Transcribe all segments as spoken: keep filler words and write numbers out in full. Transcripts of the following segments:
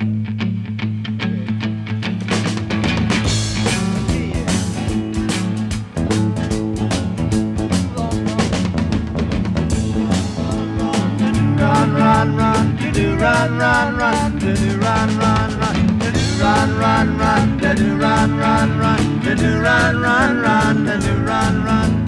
Run, run, run, do run, run, run, do run, run, run, do run, run, run, do run, run, run, do run, run, run, do run, run.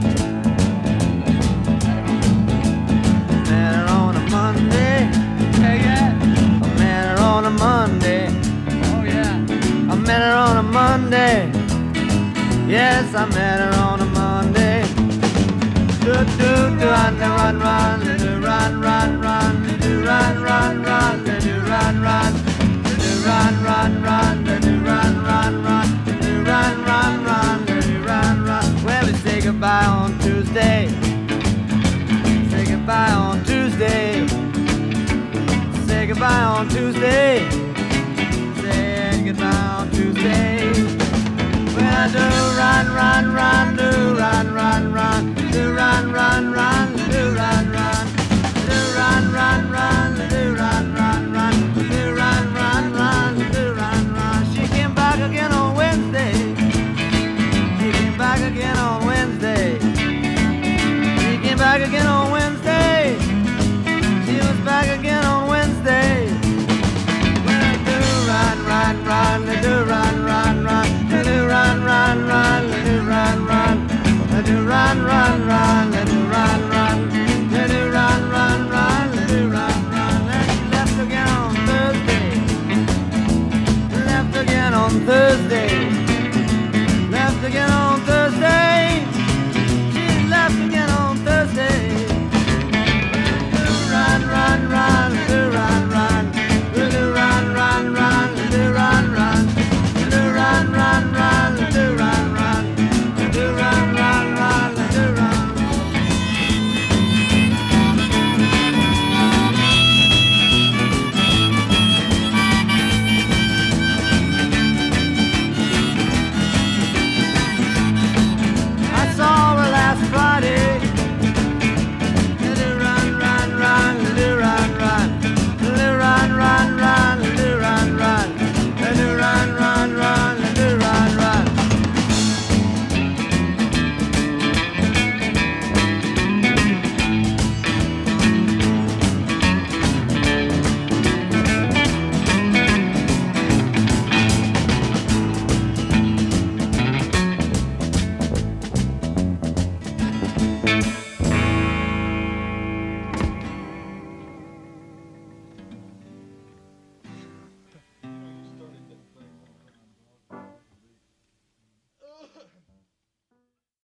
Met her on a Monday, Hey, yeah. I met her on a Monday, Oh, yeah. I met her on a Monday. Yes, I met her on a Monday. Do do do run run run do run run run do run run run do run run do run run run do run run run do run run run do run run. Well, we say goodbye on Tuesday. Say goodbye on Tuesday. Say goodbye on Tuesday. Say goodbye on Tuesday. Well, do run, run, run, do run, run, run, do run, run, run, do run, run, do run, run, run, do run, run, run, do run, run, run, do run, run. She came back again on Wednesday. She came back again on Wednesday. She came back again on Wednesday. She was back again on Wednesday. Well, do run, run, run, do run, run, run. Do run, run, run, do run, run, do run, run, run, do run, run, do run, run, run, do run, run. And she left again on Thursday. Left again on Thursday.